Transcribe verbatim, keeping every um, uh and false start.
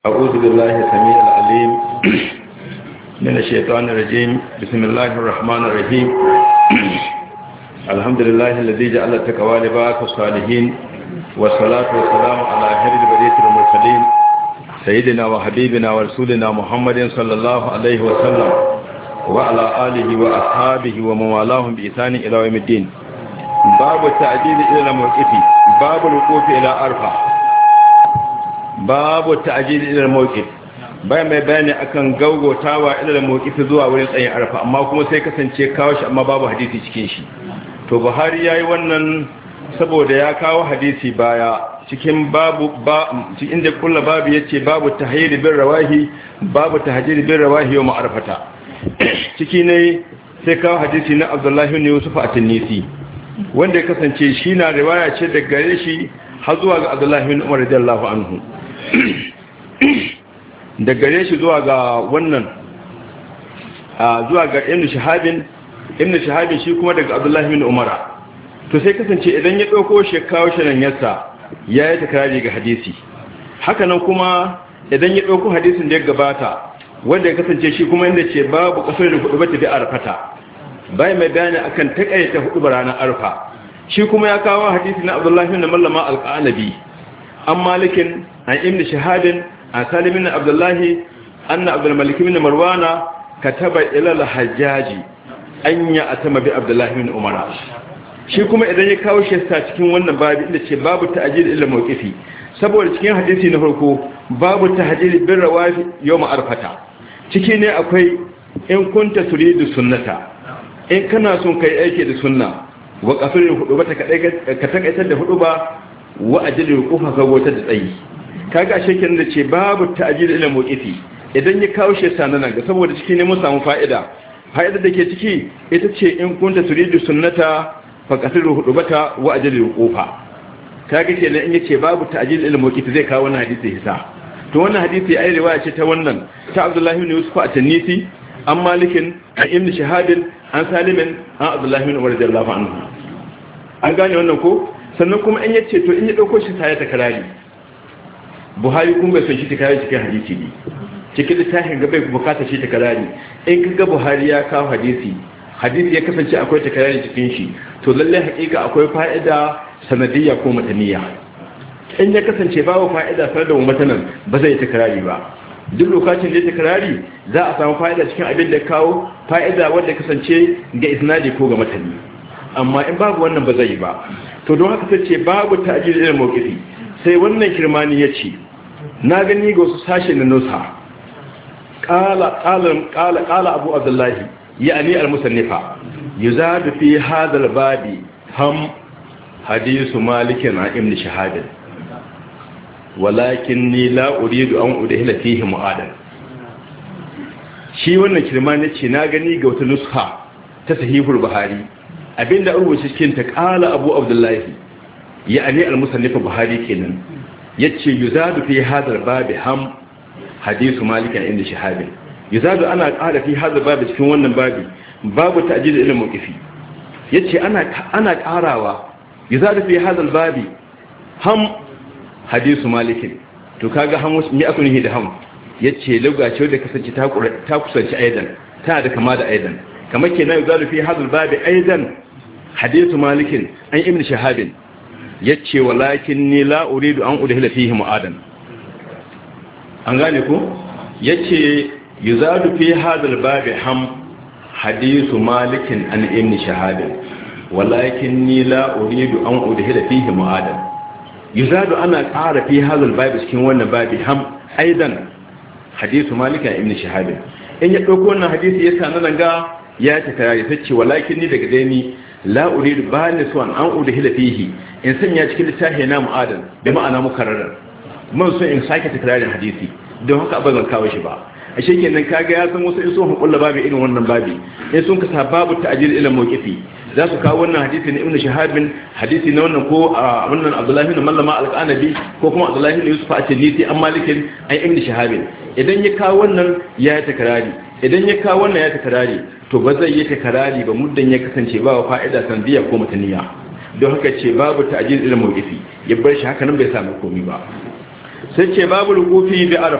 أعوذ بالله السميع العليم من الشيطان الرجيم. بسم الله الرحمن الرحيم. الحمد لله الذي جعل التقوى لباس الصالحين، والصلاة والسلام على خير البرية المرسلين سيدنا وحبيبنا ورسولنا محمد صلى الله عليه وسلم وعلى آله وأصحابه ومن والاهم بإحسان إلى يوم الدين. باب التعجيل إلى الموقف، باب الوقوف إلى عرفة. babu ta'jil ila al-mawqif, bai mai bayani akan gaugotawa ila al-mawqif zuwa wurin tsayin arfa, amma kuma sai kasance kawo shi amma babu hadisi cikin shi. To Buhari yayi wannan saboda ya kawo hadisi baya cikin babu ba cikin da kullu babu yace babu tahyil bir rawahi, babu tahjil bir rawahi yawm arfata. Ciki ne sai kawo hadisi na Abdullah ibn Yusuf at-Tinisi wanda ya kasance shi na riwaya ce daga gare shi har zuwa ga Abdullah ibn Umar radiyallahu anhu. da gare shi zuwa ga wannan zuwa ga ibn shahabin ibn shahabin shi kuma daga abdullahi bin umara. To sai kasance idan ya dauko shi kawo shi nan yasa yayi takrari ga hadisi, haka nan kuma idan ya dauko hadisin da ya gabata wanda ya kasance shi kuma inda ce babu kasar da hudu bata bi arfata, bai mai bayani akan takaita hudu ranar arfa, shi kuma ya kawo hadisi na abdullahi bin mallama al-qanabi an malikin an ibn shahadin an salim bin abdullahi anna abdul malik bin marwana kataba ila al-hajjaji an ya atama bi abdullahi bin umar. Shi kuma idan ya kawo shi sa cikin wannan babu inda ce babu ta'jil ila mawqifi, saboda cikin hadisi na farko babu tahjil bir rawafi yawm arfata, ciki ne akwai in kunta turidu sunnata, in kana son kai aiki da sunna wa qafirin hudu ba ta ka takaitar da hudu ba wa ajilin kufa gabotar da tsayi. Kaga shekin da ce babu ta'jil ila mawqifi, idan ya kawo shi sanan ga saboda ciki ne mun samu fa'ida. Fa'ida da ke ciki ita ce in kunta turidu sunnata fa qasiru hudubata wa ajilin kufa. Kaga kenan in yace babu ta'jil ila mawqifi zai kawo wannan hadisi hisa. To wannan hadisi ai riwaya ce ta wannan ta Abdullah ibn Yusuf at-Tinisi an Malikin an Ibn Shihab an Salim an Abdullah ibn Umar radiyallahu anhu. An gane wannan ko? Sannan kuma in yace to in ya dauko shi sai ta karari, Buhari kun bai son shi ta karari cikin hadisi ne, cikin littafin ga bai bukata shi ta karari. In kaga Buhari ya kawo hadisi hadisi ya kasance akwai ta karari cikin shi, to lalle hakika akwai fa'ida sanadiyya ko mataniya. In ya kasance babu fa'ida sanar da matanan ba zai ta karari ba. Duk lokacin da ya ta karari za a samu fa'ida cikin abin da kawo, fa'ida wanda kasance ga isnadi ko ga matani, amma in babu wannan ba zai yi ba. To don haka sai ce babu ta'jil ila mawqifi. Sai wannan kirmani yace na gani ga wasu sashe na nusa qala qala qala qala abu abdullah yani al-musannifa yuzadu fi hadha al-babi ham hadithu malik an ibn shahad walakinni la uridu an udhila fihi mu'adan. Shi wannan kirmani yace na gani ga wata nuskha ta sahihul buhari abinda an rubuce cikin ta qala abu abdullahi yani al-musannif buhari kenan yace yuzadu fi hadal babi ham hadithu malik inda shahabi. Yuzadu ana qala fi hadal babi cikin wannan babi babu ta'jil ila mawqifi, yace ana ana qarawa yuzadu fi hadal babi ham hadithu malik. To kaga ham me aka nuhi da ham? Yace lugace da kasance ta ta kusanci aidan, ta da kama da aidan, kamar kenan yuzadu fi hadal babi aidan hadithu malikin an ibn shahabin. Yace walakin ni la uridu an udhila fihi mu'adan. An gane ko? Yace yuzadu fi hadal babi ham hadithu malikin an ibn shahabin walakin ni la uridu an udhila fihi mu'adan. Yuzadu ana ƙara fi hadal babi cikin wannan babi ham aidan hadithu malikin an ibn shahabin. In ya dauko wannan hadisi ya sanan ga ya ta kare tace walakin ni daga dai ni la uridu ba ni so an udhila fihi in sanya cikin littafi na mu'adan da ma'ana mukarrar, mun so in sake tikrarin hadisi don haka ba zan kawo shi ba. A shekenan kaga ya san wasu in so hukulla babu irin wannan babi, in sun kasa babu ta'jil ila mawqifi za su kawo wannan hadisi na ibn shahabin, hadisi na wannan ko wannan abdullahi bin mallama al-qanabi ko kuma abdullahi bin yusuf at-tinisi an malikin ay ibn shahabin. Idan ya kawo wannan ya takrari, idan ya kawo wannan ya takrari, to ba zai yi takrari ba muddan ya kasance ba fa'ida sandiya ko mataniya. Don haka ce babu ta'jil ila mawqifi, ya bar shi haka nan bai samu komai ba. Sai ce babu rukufi bi